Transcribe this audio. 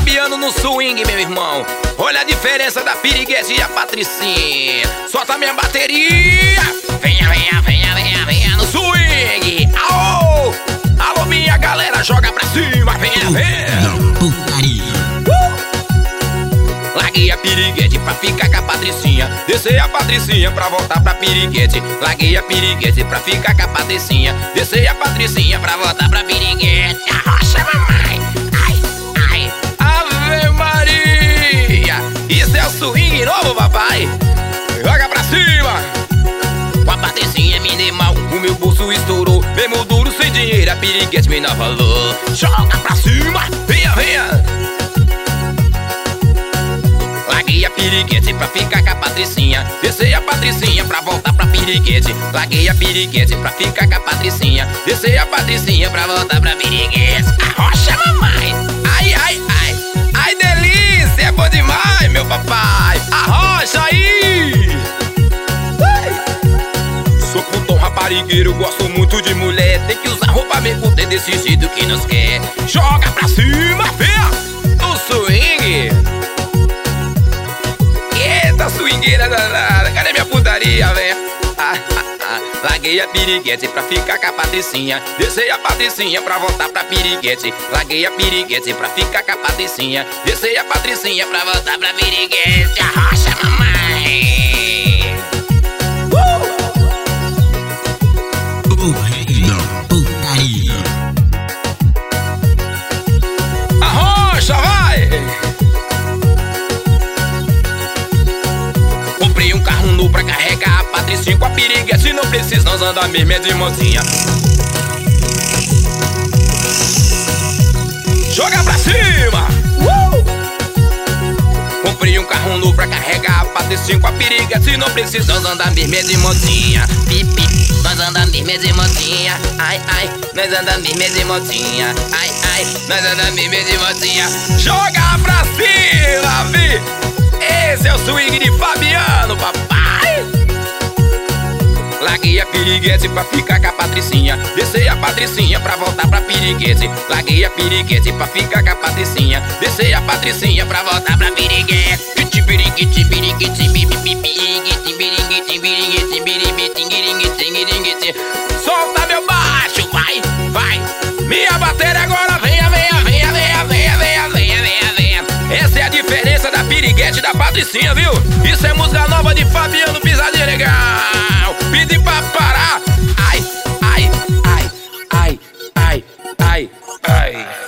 Fabiano no swing, meu irmão. Olha a diferença da Piriguete e a Patricinha. Solta minha bateria. Venha, venha, venha, venha, venha no swing. Aô, alô minha galera, joga pra cima. Venha, venha. Larguei a Piriguete pra ficar com a Patricinha. Descer a Patricinha pra voltar pra Piriguete. Larguei a Piriguete pra ficar com a Patricinha. Descer a Patricinha pra voltar pra Piriguete. Arrocha, mamãe. Ai, ai. Ave Maria. Isso é o swing novo, papai. Joga pra cima. Com a Patricinha me dei mal, o meu bolso estourou. Mesmo duro sem dinheiro, a Piriguete me dá valor. Joga pra cima. Venha, venha. Larguei a Piriguete pra ficar com a Patricinha. Descer a Patricinha pra voltar pra Piriguete. Larguei a Piriguete pra ficar com a Patricinha. Descer a Patricinha pra voltar pra Piriguete. Arrocha, mamãe. Ai, ai, ai. Ai, delícia, é bom demais, meu papai. Arrocha aí. Sou putão raparigueiro, gosto muito de mulher. Tem que usar roupa mesmo por ter desse jeito que nos quer. Joga pra cima, vem no swing. Eita, swingueira danada, cadê minha putaria, velho? Larguei a Piriguete pra ficar com a Patricinha. Descer a Patricinha pra voltar pra Piriguete. Larguei a Piriguete pra ficar com a Patricinha. Descer a Patricinha pra voltar pra Piriguete. Arrocha, mamãe. O rei da putaria. Arrocha, vai! Comprei um carro novo pra carregar a Patricinha com a Piriguete. Não precisa nós andar mesmo, é de mocinha. Joga pra cima! Comprei um carro novo pra carregar a Patricinha com a Piriguete. Não precisa nós andar mesmo, é de mocinha. Pipi, nós andamos mesmo, é de mocinha. Ai, ai, nós andamos mesmo, é de mocinha. Ai, ai, nós andamos mesmo, é de mocinha. Joga pra cima, vi! Esse é o swing de Fabiano, papai. Larguei a Piriguete pra ficar com a Patricinha. Descer a Patricinha pra voltar pra Piriguete. Larguei a Piriguete pra ficar com a Patricinha. Descer a Patricinha pra voltar pra Piriguete. Piriguete, piriguete, piriguete, piriguete, piriguete, piriguete. Solta meu baixo, vai, vai. Minha bateria agora, venha, venha, venha, venha, venha, venha, venha, venha, venha. Essa é a diferença da Piriguete e da Patricinha, viu? Isso é música nova de Fabiano, pisadinha legal. Pedi pra parar. Ai, ai, ai, ai, ai, ai, ai.